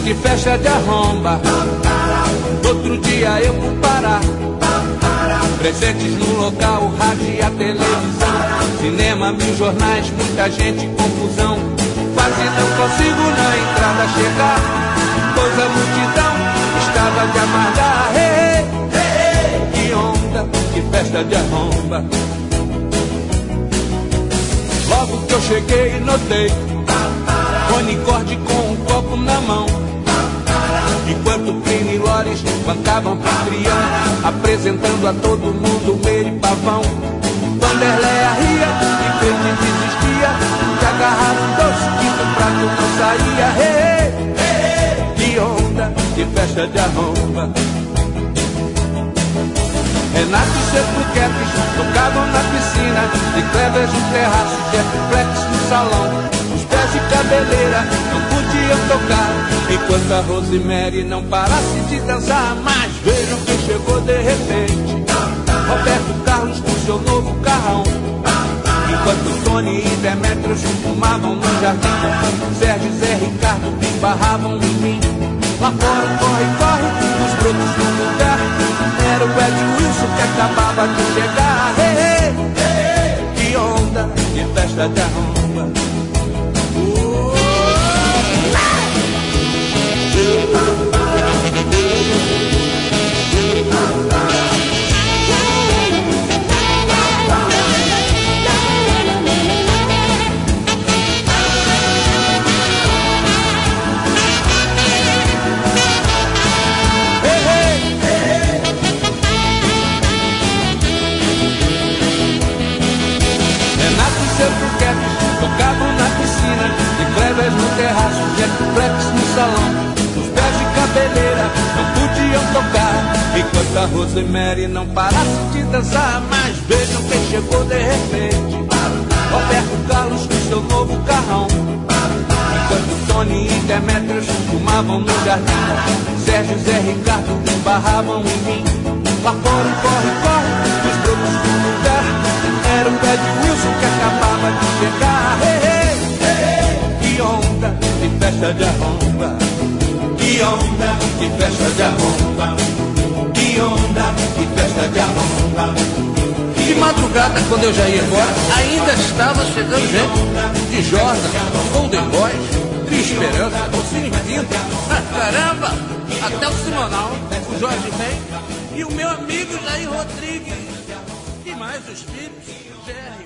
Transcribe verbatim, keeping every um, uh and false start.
de festa de arromba. Outro dia eu vou parar. Presentes no local, rádio e a televisão, cinema, mil jornais, muita gente, confusão. Quase não consigo na entrada chegar, pois a multidão estava de amargar. Hey, hey, hey, que onda, que festa de arromba. Logo que eu cheguei notei Unicorde com um copo na mão, enquanto Plínio e Lores bancavam anfitrião, apresentando a todo mundo Meire e Pavão. Vanderleia ria e Cleide desistia, que agarraram um doce que do prato não saía. Hey, hey, hey, que onda, que festa de arromba. Renato e seus buquetes tocavam na piscina, de Cleves no terraço, Jetflex no salão. Os pés de cabeleira não podiam tocar, enquanto a Rosemary não parasse de dançar. Mas vejam quem chegou de repente, Roberto Carlos com seu novo carrão. Enquanto Tony e Demetrios fumavam no jardim, Sérgio e Zé Ricardo esbarravam em mim. Lá fora um corre-corre dos brotos do lugar, era o Ed Wilson que acabava de chegar. Hey, hey, hey, que onda, que festa de arromba. Tocavam na piscina, de Cleves no terraço, Jetflex no salão. Os pés de cabeleira não podiam tocar, enquanto a Rosemary não parasse de dançar. Mas vejam quem chegou de repente, Roberto Carlos com seu novo carrão. Enquanto Tony e Demetrios fumavam no jardim, Sérgio e Zé Ricardo esbarravam em mim. Lá fora um corre-corre dos brotos do lugar, era o Ed Wilson que acabava de chegar. Hey, hey, hey, que onda, que festa de arromba. Que onda, que festa de arromba. Que onda, que festa de arromba. De madrugada, quando eu já ia embora, ainda estava chegando gente de Jordan, Golden Boys, Tri Esperança, Cine Pinto. Ah, caramba! Até o Simonal, o Jorge Ben e o meu amigo Jair Rodrigues. E mais os filhos, Gerry.